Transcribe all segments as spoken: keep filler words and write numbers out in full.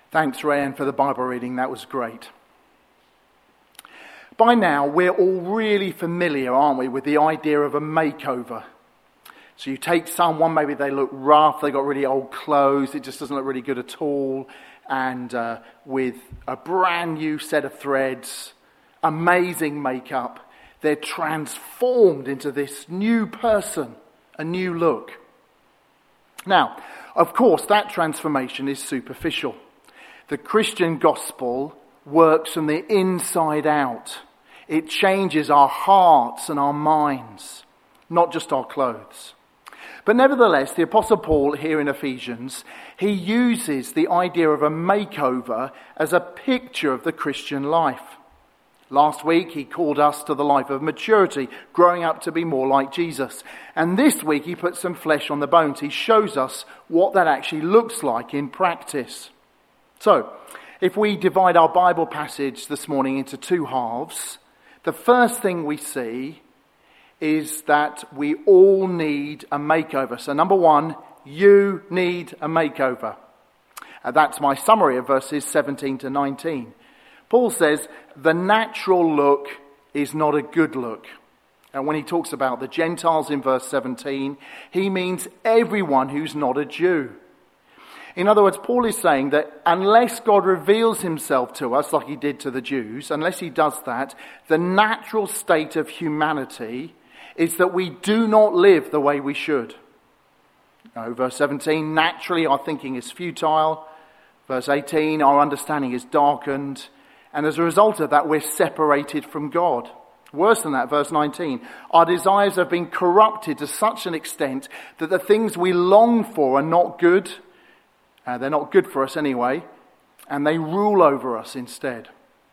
Thanks, Rayanne, for the Bible reading. That was great. By now, we're all really familiar, aren't we, with the idea of a makeover. So you take someone, maybe they look rough, they got really old clothes, it just doesn't look really good at all, and uh, with a brand new set of threads, amazing makeup, they're transformed into this new person, a new look. Now, of course, that transformation is superficial. The Christian gospel works from the inside out. It changes our hearts and our minds, not just our clothes. But nevertheless, the Apostle Paul here in Ephesians, he uses the idea of a makeover as a picture of the Christian life. Last week, he called us to the life of maturity, growing up to be more like Jesus. And this week, he puts some flesh on the bones. He shows us what that actually looks like in practice. So, if we divide our Bible passage this morning into two halves, the first thing we see is that we all need a makeover. So number one, you need a makeover. Uh, that's my summary of verses seventeen to nineteen. Paul says, the natural look is not a good look. And when he talks about the Gentiles in verse seventeen, he means everyone who's not a Jew. In other words, Paul is saying that unless God reveals himself to us like he did to the Jews, unless he does that, the natural state of humanity is that we do not live the way we should. No, verse seventeen, naturally our thinking is futile. Verse eighteen, our understanding is darkened. And as a result of that, we're separated from God. Worse than that, verse nineteen, our desires have been corrupted to such an extent that the things we long for are not good. Uh, they're not good for us anyway, and they rule over us instead.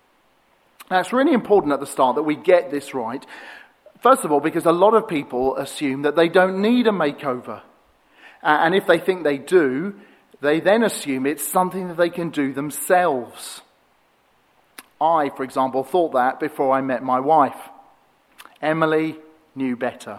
Now, it's really important at the start that we get this right. First of all, because a lot of people assume that they don't need a makeover. Uh, and if they think they do, they then assume it's something that they can do themselves. I, for example, thought that before I met my wife. Emily knew better.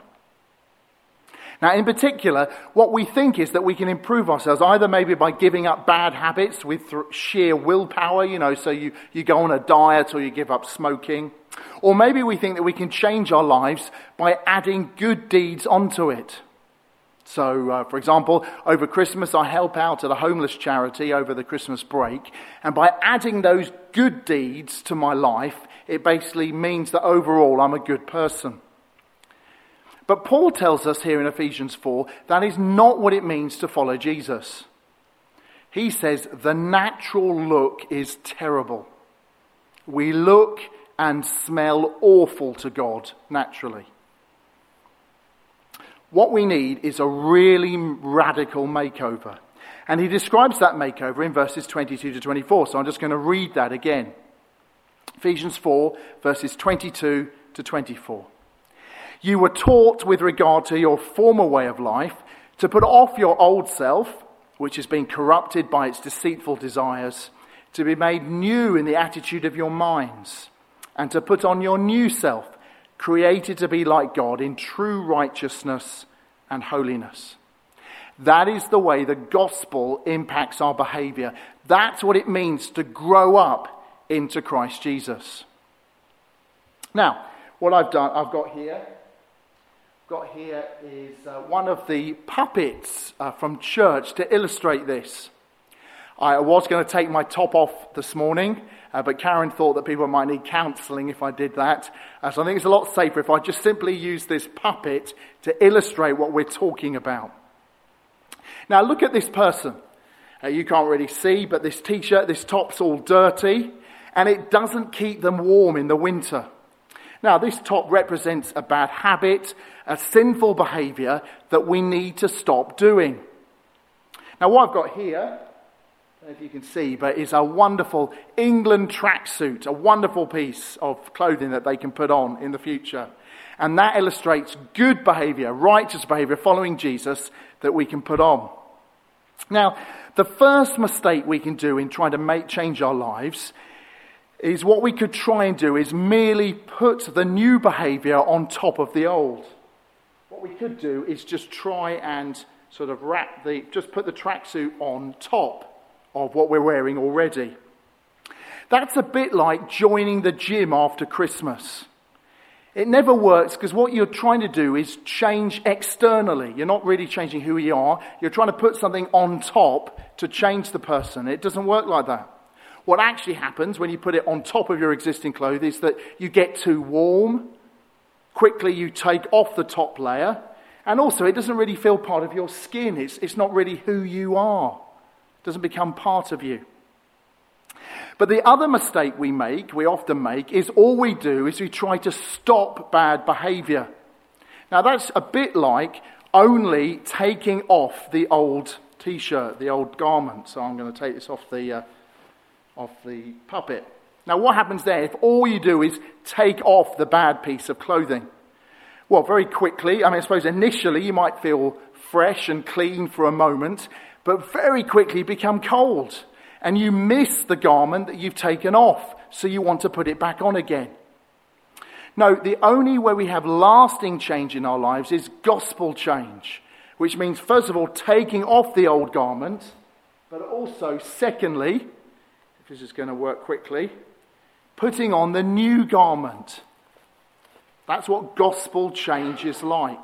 Now, in particular, what we think is that we can improve ourselves, either maybe by giving up bad habits with th- sheer willpower, you know, so you, you go on a diet or you give up smoking. Or maybe we think that we can change our lives by adding good deeds onto it. So, uh, for example, over Christmas, I help out at a homeless charity over the Christmas break. And by adding those good deeds to my life, it basically means that overall I'm a good person. But Paul tells us here in Ephesians four, that is not what it means to follow Jesus. He says the natural look is terrible. We look and smell awful to God naturally. What we need is a really radical makeover. And he describes that makeover in verses twenty-two to twenty-four. So I'm just going to read that again. Ephesians four, verses twenty-two to twenty-four. You were taught with regard to your former way of life to put off your old self, which has been corrupted by its deceitful desires, to be made new in the attitude of your minds, and to put on your new self, created to be like God in true righteousness and holiness. That is the way the gospel impacts our behavior. That's what it means to grow up into Christ Jesus. Now, what I've done, I've got here, got here is uh, one of the puppets uh, from church to illustrate this. I was going to take my top off this morning, uh, but Karen thought that people might need counselling if I did that. Uh, so I think it's a lot safer if I just simply use this puppet to illustrate what we're talking about. Now look at this person. Uh, you can't really see, but this t-shirt, this top's all dirty, and it doesn't keep them warm in the winter. Now, this top represents a bad habit, a sinful behaviour that we need to stop doing. Now, what I've got here, I don't know if you can see, but is a wonderful England tracksuit, a wonderful piece of clothing that they can put on in the future. And that illustrates good behaviour, righteous behaviour, following Jesus that we can put on. Now, the first mistake we can do in trying to make change our lives is what we could try and do is merely put the new behaviour on top of the old. What we could do is just try and sort of wrap the, just put the tracksuit on top of what we're wearing already. That's a bit like joining the gym after Christmas. It never works because what you're trying to do is change externally. You're not really changing who you are. You're trying to put something on top to change the person. It doesn't work like that. What actually happens when you put it on top of your existing clothes is that you get too warm. Quickly you take off the top layer. And also it doesn't really feel part of your skin. It's, it's not really who you are. It doesn't become part of you. But the other mistake we make, we often make, is all we do is we try to stop bad behaviour. Now that's a bit like only taking off the old t-shirt, the old garment. So I'm going to take this off the, uh, off the puppet. Now what happens there if all you do is take off the bad piece of clothing? Well, very quickly, I mean, I suppose initially you might feel fresh and clean for a moment, but very quickly become cold. And you miss the garment that you've taken off, so you want to put it back on again. No, the only way we have lasting change in our lives is gospel change, which means, first of all, taking off the old garment, but also, secondly, if this is going to work quickly, putting on the new garment. That's what gospel change is like.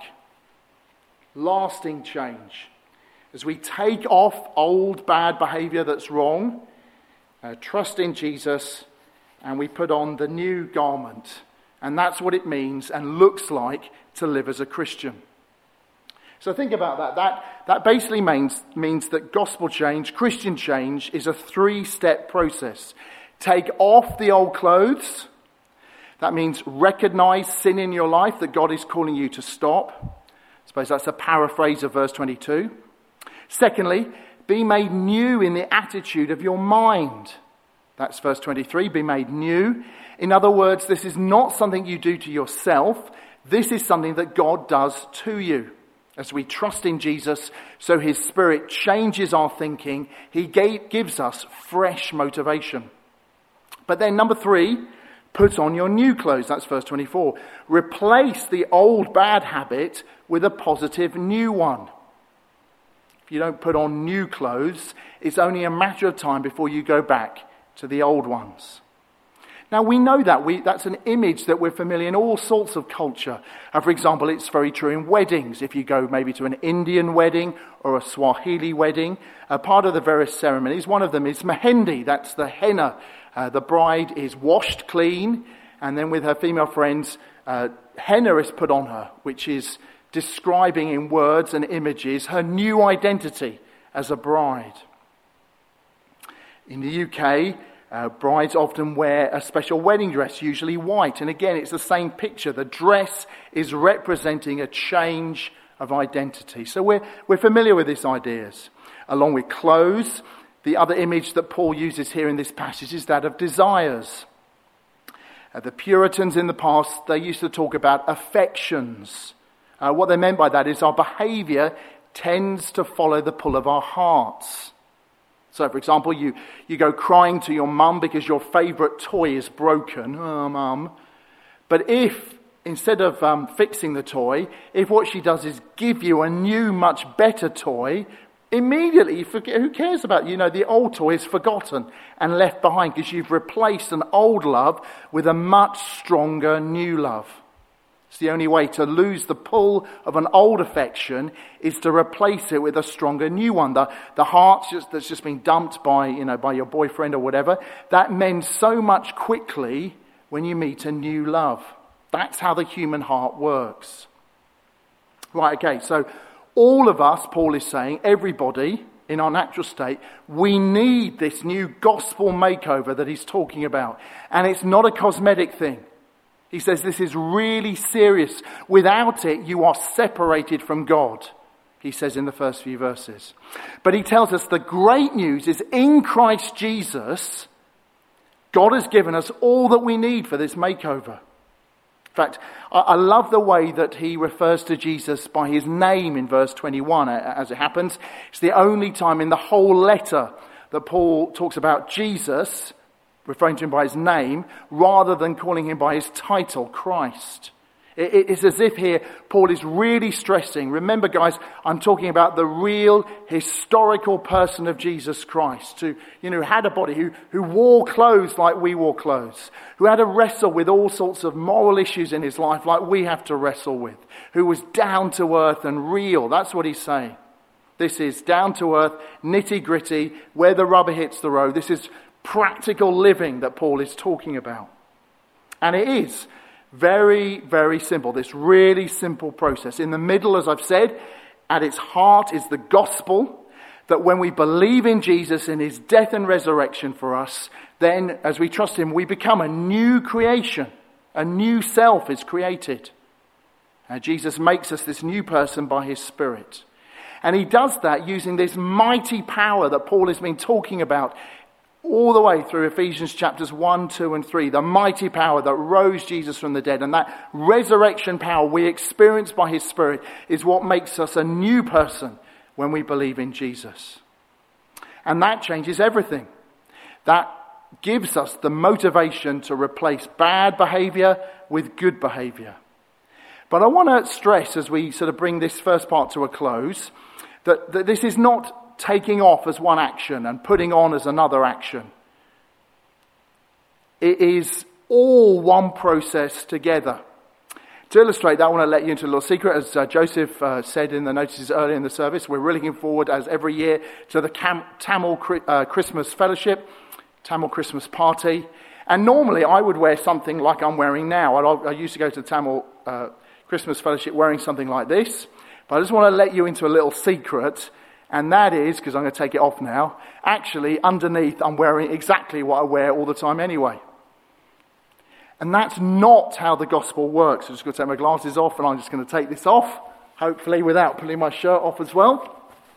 Lasting change. As we take off old bad behaviour that's wrong, uh, trust in Jesus, and we put on the new garment. And that's what it means and looks like to live as a Christian. So think about that. That, that basically means, means that gospel change, Christian change, is a three-step process. Take off the old clothes. That means recognize sin in your life that God is calling you to stop. I suppose that's a paraphrase of verse twenty-two. Secondly, be made new in the attitude of your mind. That's verse twenty-three, be made new. In other words, this is not something you do to yourself. This is something that God does to you. As we trust in Jesus, so his Spirit changes our thinking. He gave, gives us fresh motivation. But then number three, put on your new clothes. That's verse twenty-four. Replace the old bad habit with a positive new one. If you don't put on new clothes, it's only a matter of time before you go back to the old ones. Now we know that. We, that's an image that we're familiar in all sorts of culture. Uh, for example, it's very true in weddings. If you go maybe to an Indian wedding or a Swahili wedding, uh, part of the various ceremonies, one of them is mehendi. That's the henna. Uh, the bride is washed clean, and then with her female friends, uh, henna is put on her, which is describing in words and images her new identity as a bride. In the U K, uh, brides often wear a special wedding dress, usually white. And again, it's the same picture. The dress is representing a change of identity. So we're, we're familiar with these ideas. Along with clothes, the other image that Paul uses here in this passage is that of desires. Uh, the Puritans in the past, they used to talk about affections. Uh, what they meant by that is our behaviour tends to follow the pull of our hearts. So, for example, you, you go crying to your mum because your favourite toy is broken. Oh, mum. But if, instead of um, fixing the toy, if what she does is give you a new, much better toy, immediately you forget, who cares about, you know, the old toy is forgotten and left behind because you've replaced an old love with a much stronger new love. It's the only way to lose the pull of an old affection is to replace it with a stronger new one. The, the heart just, that's just been dumped by, you know, by your boyfriend or whatever, that mends so much quickly when you meet a new love. That's how the human heart works. Right, okay, so all of us, Paul is saying, everybody in our natural state, we need this new gospel makeover that he's talking about. And it's not a cosmetic thing. He says this is really serious. Without it, you are separated from God, he says in the first few verses. But he tells us the great news is in Christ Jesus, God has given us all that we need for this makeover. In fact, I love the way that he refers to Jesus by his name in verse twenty-one. As it happens, it's the only time in the whole letter that Paul talks about Jesus, referring to him by his name, rather than calling him by his title, Christ. It, it's as if here Paul is really stressing, remember guys, I'm talking about the real historical person of Jesus Christ, who, you know, had a body, who, who wore clothes like we wore clothes, who had to wrestle with all sorts of moral issues in his life like we have to wrestle with, who was down to earth and real. That's what he's saying. This is down to earth, nitty gritty, where the rubber hits the road. This is practical living that Paul is talking about. And it is very, very simple. This really simple process. In the middle, as I've said, at its heart is the gospel, that when we believe in Jesus and his death and resurrection for us, then as we trust him, we become a new creation. A new self is created. And Jesus makes us this new person by his Spirit. And he does that using this mighty power that Paul has been talking about all the way through Ephesians chapters one, two and three. The mighty power that rose Jesus from the dead. And that resurrection power we experience by his Spirit is what makes us a new person when we believe in Jesus. And that changes everything. That gives us the motivation to replace bad behavior with good behavior. But I want to stress as we sort of bring this first part to a close that, that this is not taking off as one action and putting on as another action. It is all one process together. To illustrate that, I want to let you into a little secret. As uh, Joseph uh, said in the notices earlier in the service, we're really looking forward, as every year, to the Cam- Tamil uh, Christmas Fellowship, Tamil Christmas Party. And normally I would wear something like I'm wearing now. I, I used to go to the Tamil uh, Christmas Fellowship wearing something like this. But I just want to let you into a little secret. And that is, because I'm going to take it off now, actually underneath I'm wearing exactly what I wear all the time anyway. And that's not how the gospel works. I'm just going to take my glasses off and I'm just going to take this off, hopefully without pulling my shirt off as well.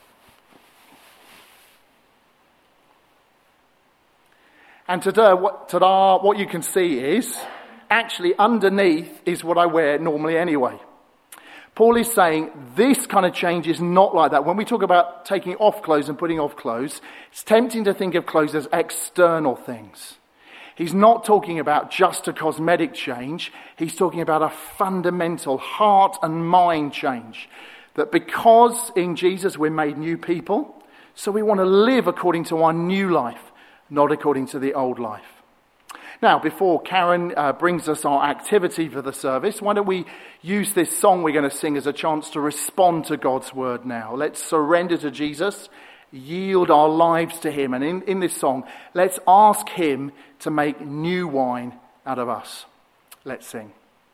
And today, what, ta-da, what you can see is, actually underneath is what I wear normally anyway. Paul is saying this kind of change is not like that. When we talk about taking off clothes and putting off clothes, it's tempting to think of clothes as external things. He's not talking about just a cosmetic change. He's talking about a fundamental heart and mind change. That because in Jesus we're made new people, so we want to live according to our new life, not according to the old life. Now, before Karen uh, brings us our activity for the service, why don't we use this song we're going to sing as a chance to respond to God's word now. Let's surrender to Jesus, yield our lives to him. And in, in this song, let's ask him to make new wine out of us. Let's sing.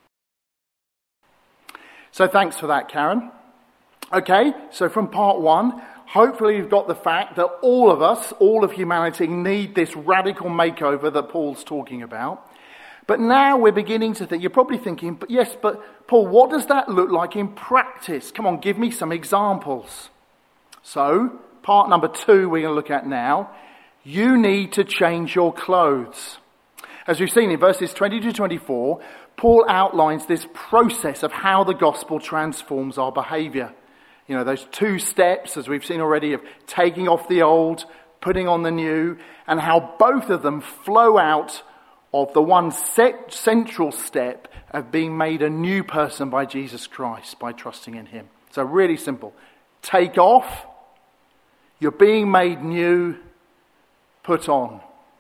So thanks for that, Karen. Okay, so from part one, hopefully you've got the fact that all of us, all of humanity, need this radical makeover that Paul's talking about. But now we're beginning to think, you're probably thinking, but yes, but Paul, what does that look like in practice? Come on, give me some examples. So, part number two we're going to look at now. You need to change your clothes. As we've seen in verses twenty to twenty-four, Paul outlines this process of how the gospel transforms our behavior. You know, those two steps, as we've seen already, of taking off the old, putting on the new, and how both of them flow out of the one set central step of being made a new person by Jesus Christ, by trusting in him. So really simple. Take off, you're being made new, put on.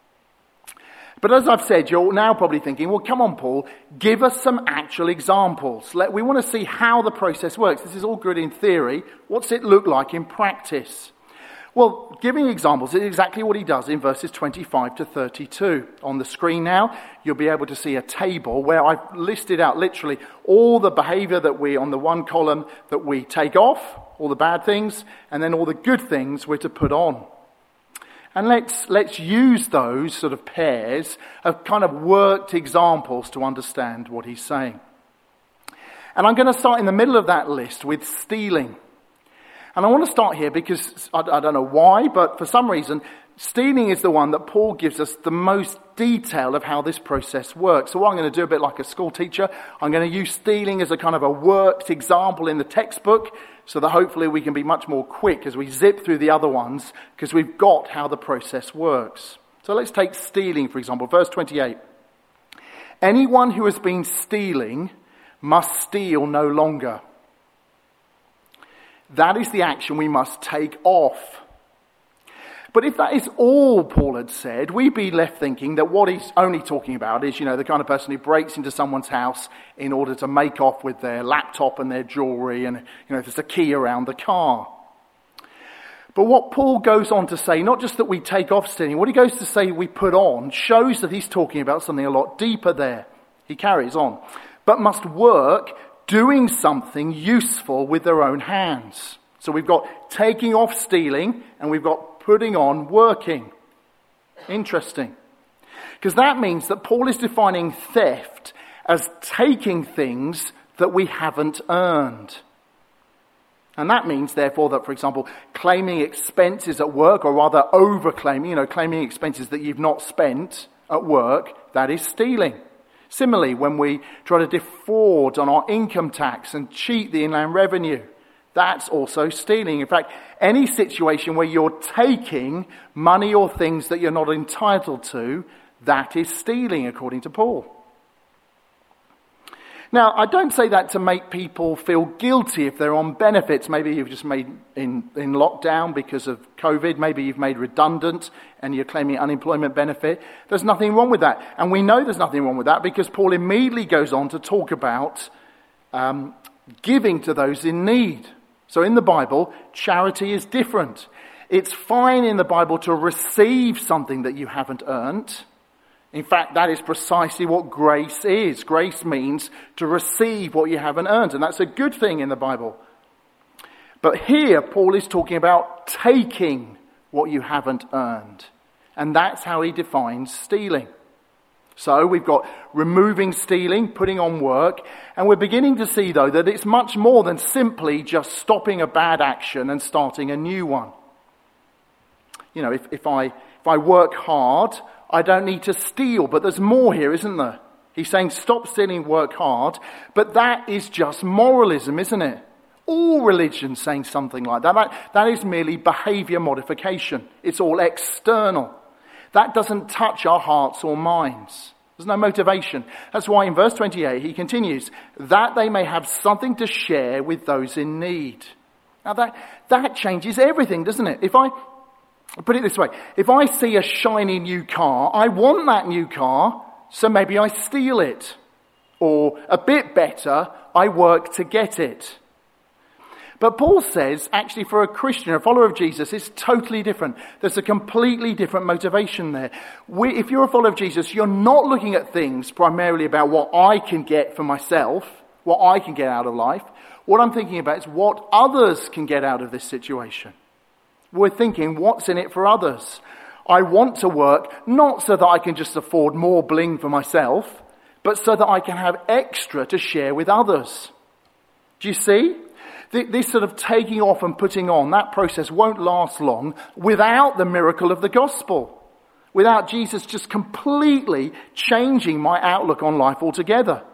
But as I've said, you're now probably thinking, well, come on, Paul, give us some actual examples. Let, we want to see how the process works. This is all good in theory. What's it look like in practice? Well, giving examples is exactly what he does in verses twenty-five to thirty-two. On the screen now, you'll be able to see a table where I've listed out literally all the behavior that we, on the one column, that we take off, all the bad things, and then all the good things we're to put on. And let's let's use those sort of pairs of kind of worked examples to understand what he's saying. And I'm going to start in the middle of that list with stealing. And I want to start here because I, I don't know why, but for some reason, stealing is the one that Paul gives us the most detail of how this process works. So what I'm going to do, a bit like a school teacher, I'm going to use stealing as a kind of a worked example in the textbook, so that hopefully we can be much more quick as we zip through the other ones, because we've got how the process works. So let's take stealing, for example. Verse twenty-eight. Anyone who has been stealing must steal no longer. That is the action we must take off. But if that is all Paul had said, we'd be left thinking that what he's only talking about is, you know, the kind of person who breaks into someone's house in order to make off with their laptop and their jewellery and, you know, if there's a key around the car. But what Paul goes on to say, not just that we take off stealing, what he goes to say we put on shows that he's talking about something a lot deeper there. He carries on. But must work doing something useful with their own hands. So we've got taking off stealing and we've got putting on working. Interesting. Because that means that Paul is defining theft as taking things that we haven't earned. And that means, therefore, that, for example, claiming expenses at work, or rather over-claiming, you know, claiming expenses that you've not spent at work, that is stealing. Similarly, when we try to defraud on our income tax and cheat the Inland Revenue, that's also stealing. In fact, any situation where you're taking money or things that you're not entitled to, that is stealing, according to Paul. Now, I don't say that to make people feel guilty if they're on benefits. Maybe you've just made in, in lockdown because of COVID. Maybe you've made redundant and you're claiming unemployment benefit. There's nothing wrong with that. And we know there's nothing wrong with that because Paul immediately goes on to talk about um, giving to those in need. So in the Bible, charity is different. It's fine in the Bible to receive something that you haven't earned. In fact, that is precisely what grace is. Grace means to receive what you haven't earned, and that's a good thing in the Bible. But here, Paul is talking about taking what you haven't earned, and that's how he defines stealing. So we've got removing stealing, putting on work, and we're beginning to see, though, that it's much more than simply just stopping a bad action and starting a new one. You know, if, if I if I work hard, I don't need to steal, but there's more here, isn't there? He's saying stop stealing, work hard, but that is just moralism, isn't it? All religion's saying something like that. That, that is merely behaviour modification. It's all external. That doesn't touch our hearts or minds. There's no motivation. That's why in verse twenty-eight he continues, that they may have something to share with those in need. Now that, that changes everything, doesn't it? If I put it this way, if I see a shiny new car, I want that new car, so maybe I steal it. Or a bit better, I work to get it. But Paul says, actually for a Christian, a follower of Jesus, it's totally different. There's a completely different motivation there. We, if you're a follower of Jesus, you're not looking at things primarily about what I can get for myself, what I can get out of life. What I'm thinking about is what others can get out of this situation. We're thinking, what's in it for others? I want to work not so that I can just afford more bling for myself, but so that I can have extra to share with others. Do you see? This sort of taking off and putting on, that process won't last long without the miracle of the gospel. Without Jesus just completely changing my outlook on life altogether.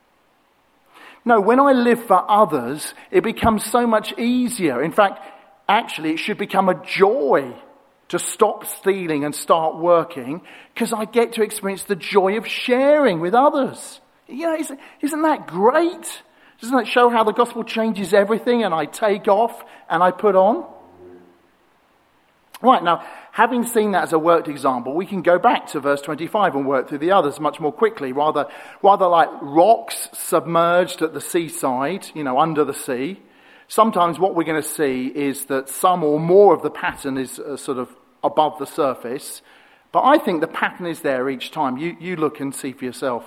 No, when I live for others, it becomes so much easier. In fact, actually, it should become a joy to stop stealing and start working, because I get to experience the joy of sharing with others. You know, isn't, isn't that great? Doesn't that show how the gospel changes everything and I take off and I put on? Right, now, having seen that as a worked example, we can go back to verse twenty-five and work through the others much more quickly. Rather, rather like rocks submerged at the seaside, you know, under the sea. Sometimes what we're going to see is that some or more of the pattern is uh, sort of above the surface. But I think the pattern is there each time. You, you look and see for yourself.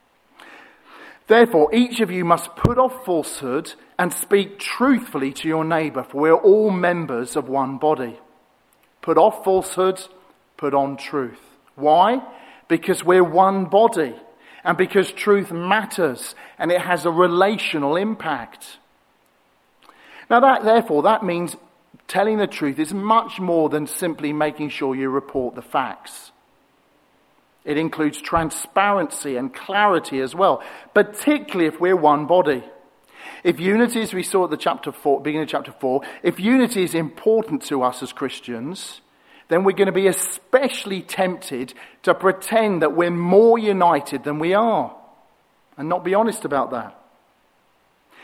Therefore, each of you must put off falsehood and speak truthfully to your neighbour, for we are all members of one body. Put off falsehood, put on truth. Why? Because we're one body, and because truth matters, and it has a relational impact. Now that, therefore, that means telling the truth is much more than simply making sure you report the facts. It includes transparency and clarity as well, particularly if we're one body. If unity, as we saw at the chapter four, beginning of chapter four, if unity is important to us as Christians, then we're going to be especially tempted to pretend that we're more united than we are, and not be honest about that.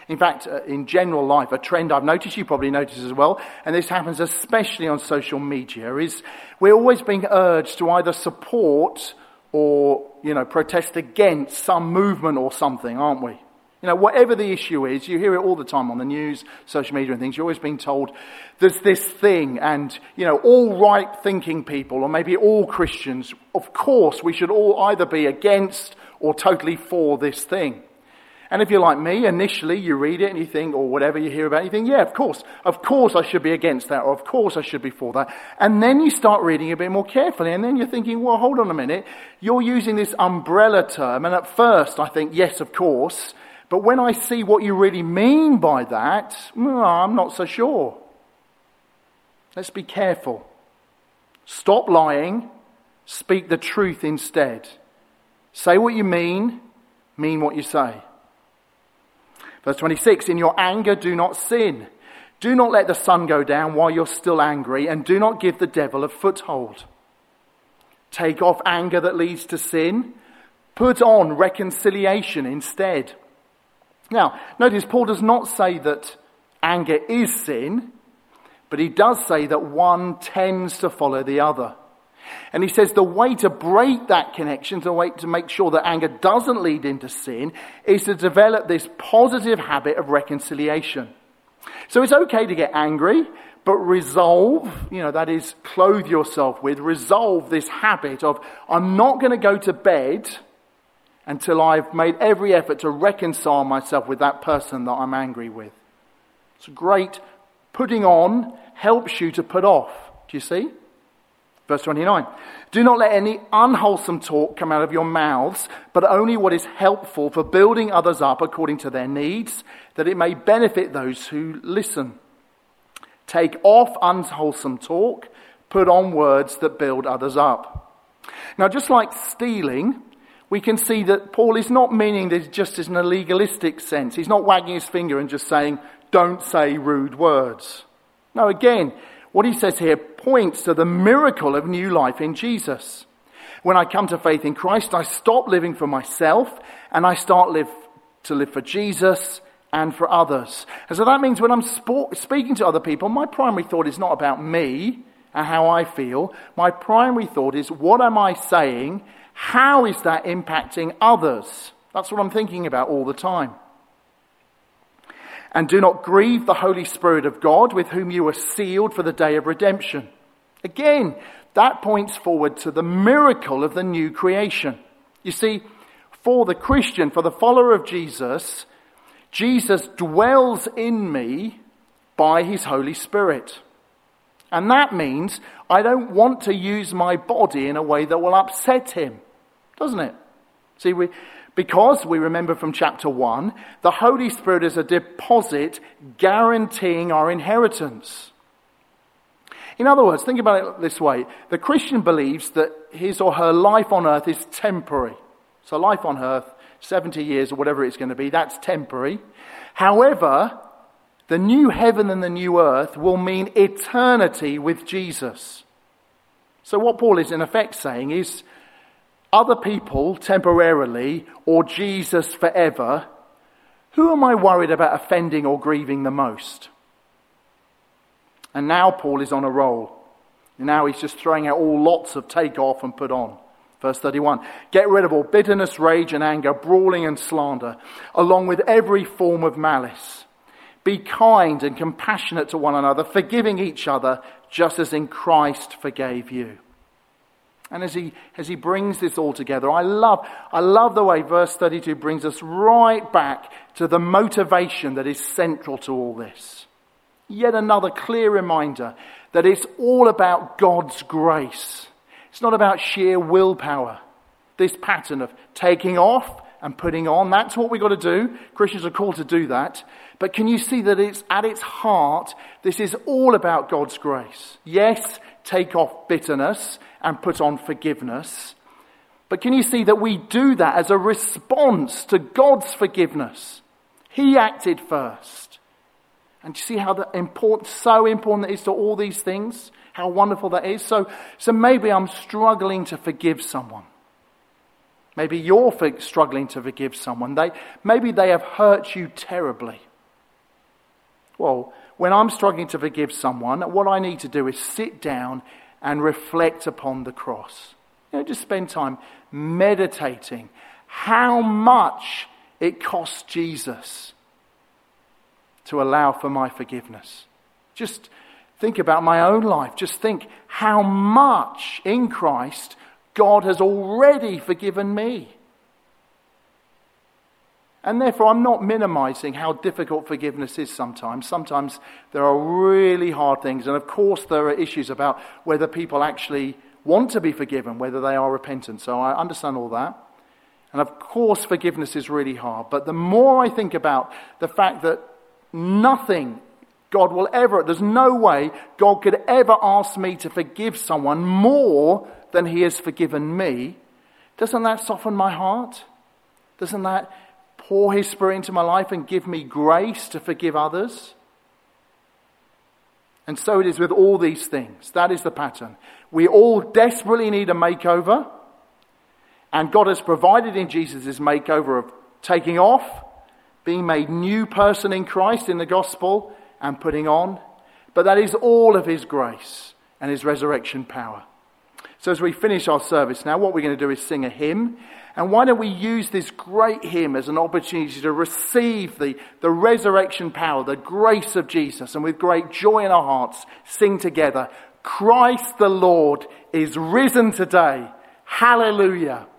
In fact, uh, in general life, a trend I've noticed, you probably notice as well, and this happens especially on social media, is we're always being urged to either support or, you know, protest against some movement or something, aren't we? You know, whatever the issue is, you hear it all the time on the news, social media and things, you're always being told there's this thing, and, you know, all right-thinking people, or maybe all Christians, of course, we should all either be against or totally for this thing. And if you're like me, initially you read it and you think, or whatever you hear about, you think, yeah, of course, of course I should be against that, or of course I should be for that. And then you start reading a bit more carefully, and then you're thinking, well, hold on a minute, you're using this umbrella term, and at first I think, yes, of course, but when I see what you really mean by that, well, I'm not so sure. Let's be careful. Stop lying, speak the truth instead. Say what you mean, mean what you say. Verse twenty-six, in your anger do not sin. Do not let the sun go down while you're still angry, and do not give the devil a foothold. Take off anger that leads to sin. Put on reconciliation instead. Now, notice Paul does not say that anger is sin, but he does say that one tends to follow the other. And he says the way to break that connection, the way to make sure that anger doesn't lead into sin, is to develop this positive habit of reconciliation. So it's okay to get angry, but resolve, you know, that is, clothe yourself with, resolve this habit of, I'm not going to go to bed until I've made every effort to reconcile myself with that person that I'm angry with. It's great. Putting on helps you to put off. Do you see? Verse twenty-nine, do not let any unwholesome talk come out of your mouths, but only what is helpful for building others up according to their needs, that it may benefit those who listen. Take off unwholesome talk, put on words that build others up. Now, just like stealing, we can see that Paul is not meaning this just in a legalistic sense. He's not wagging his finger and just saying, don't say rude words. No, again, what he says here points to the miracle of new life in Jesus. When I come to faith in Christ, I stop living for myself and I start live to live for Jesus and for others. And so that means when I'm sp- speaking to other people, my primary thought is not about me and how I feel. My primary thought is, what am I saying? How is that impacting others? That's what I'm thinking about all the time. And do not grieve the Holy Spirit of God, with whom you were sealed for the day of redemption. Again, that points forward to the miracle of the new creation. You see, for the Christian, for the follower of Jesus, Jesus dwells in me by his Holy Spirit. And that means I don't want to use my body in a way that will upset him, doesn't it? See, we... Because we remember from chapter one, the Holy Spirit is a deposit guaranteeing our inheritance. In other words, think about it this way. The Christian believes that his or her life on earth is temporary. So life on earth, seventy years or whatever it's going to be, that's temporary. However, the new heaven and the new earth will mean eternity with Jesus. So what Paul is in effect saying is, other people temporarily, or Jesus forever, who am I worried about offending or grieving the most? And now Paul is on a roll. Now he's just throwing out all lots of take off and put on. Verse thirty-one, get rid of all bitterness, rage and anger, brawling and slander, along with every form of malice. Be kind and compassionate to one another, forgiving each other, just as in Christ forgave you. And as he as he brings this all together, I love I love the way verse thirty-two brings us right back to the motivation that is central to all this. Yet another clear reminder that it's all about God's grace. It's not about sheer willpower. This pattern of taking off and putting on, that's what we've got to do. Christians are called to do that. But can you see that it's at its heart, this is all about God's grace. Yes, take off bitterness and put on forgiveness. But can you see that we do that as a response to God's forgiveness? He acted first. And you see how the important, so important that is to all these things? How wonderful that is. So, so maybe I'm struggling to forgive someone. Maybe you're struggling to forgive someone. They, maybe they have hurt you terribly. Well, when I'm struggling to forgive someone, what I need to do is sit down and reflect upon the cross. You know, just spend time meditating how much it cost Jesus to allow for my forgiveness. Just think about my own life. Just think how much in Christ God has already forgiven me. And therefore, I'm not minimizing how difficult forgiveness is sometimes. Sometimes there are really hard things. And of course, there are issues about whether people actually want to be forgiven, whether they are repentant. So I understand all that. And of course, forgiveness is really hard. But the more I think about the fact that nothing God will ever, there's no way God could ever ask me to forgive someone more than he has forgiven me, doesn't that soften my heart? Doesn't that pour his Spirit into my life and give me grace to forgive others? And so it is with all these things. That is the pattern. We all desperately need a makeover. And God has provided in Jesus this makeover of taking off, being made new person in Christ in the gospel, and putting on. But that is all of his grace and his resurrection power. So as we finish our service now, what we're going to do is sing a hymn. And why don't we use this great hymn as an opportunity to receive the, the resurrection power, the grace of Jesus, and with great joy in our hearts, sing together, Christ the Lord is risen today. Hallelujah.